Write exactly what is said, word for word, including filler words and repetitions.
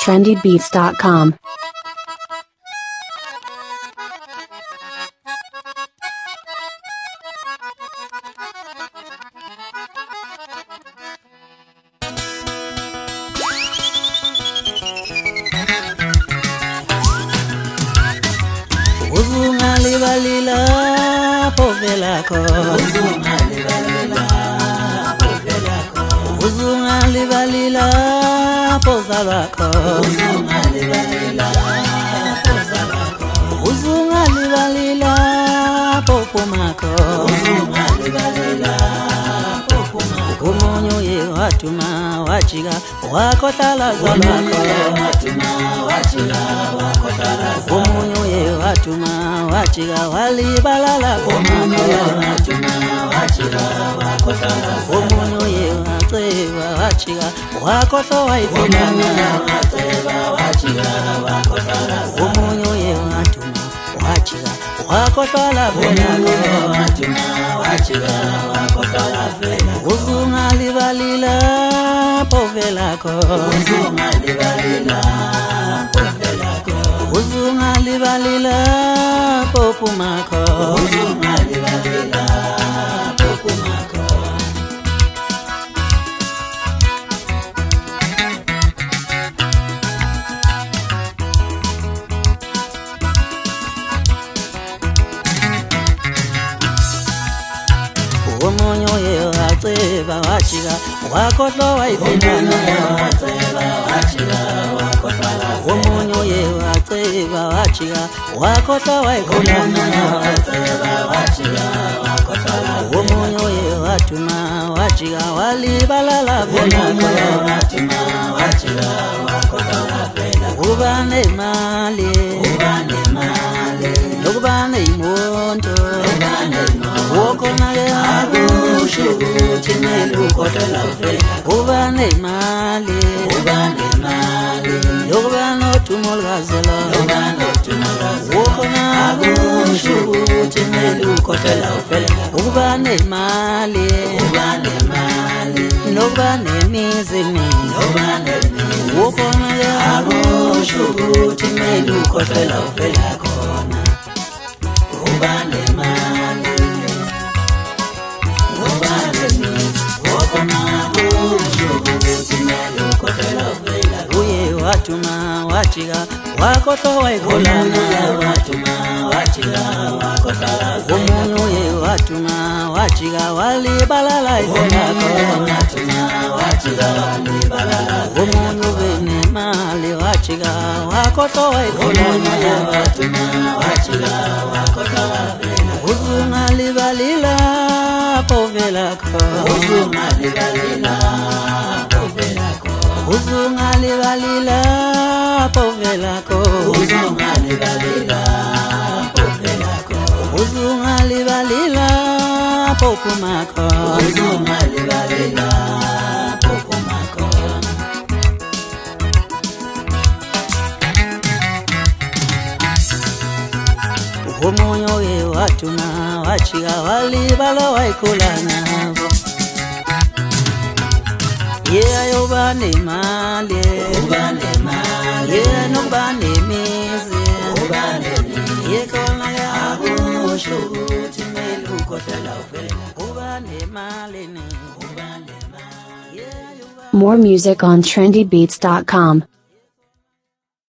trendy beats dot com. Uzungali balila povelako, uzungali balila povelako, uzungali balila pozalako, uzungali balila pozalako, uzungali balila popumako, uzungali balila popumako, umunyu ye watuma wachiga wakotala zalako, watuma wachiga wakotala zalako, umunyu ye watuma wachiga walibalala pomako, watuma wachiga wakotala zalako, umunyu ye watseba wachiga wakoto waipomana, watseba wachiga wakotala zalako, umunyu ye watuma wachiga wakotala pomako, watuma wachiga wakotala zalako, uzungali balila povelako, uzungali balila povelako, uzungali balila popumako, uzungali balila popumako. Umunyu ye watseba wachiga wakotlo waipomana, watseba wachiga wakotala zalako, umunyu ye watseba wachiga wakotlo waipomana, watseba wachiga wakotala zalako, umunyu ye watuma wachiga walibalala pomako, watuma wachiga wakotala zalako, ubane mali, ubane mali, ubane imondo, ubane imondo, wokona ye shuguti melu kotela zalako, ubane mali, ubane mali, yobano tumolazela, yobano tumolazela, wokona shuguti melu kotela zalako, ubane mali, ubane mali, nobane mizini, nobane mizini, wokona ya shuguti melu kotela zalako, ubane mali, uye watuma wachiga wakoto waikolana, watuma wachiga wakotala zalako, umunyu ye watuma wachiga walibalala ikolako, watuma wachiga walibalala, umunyu bene mali wachiga wakoto waikolana, watuma wachiga wakotala zalako, uzungali balila povelako, uzungali balila povelako, uzungali balila povelako, uzungali balila povelako, uzungali balila popumako, uzungali balila popumako. Umunyu ye watuma wachiga walibalo waikulana, yeah, yobane mali, ubane mali, yeah, nobane mizi, ubane mizi, yeah, kona ya shuguti melu kotela zalako, ubane mali, ubane mali, yeah. More music on trendy beats dot com.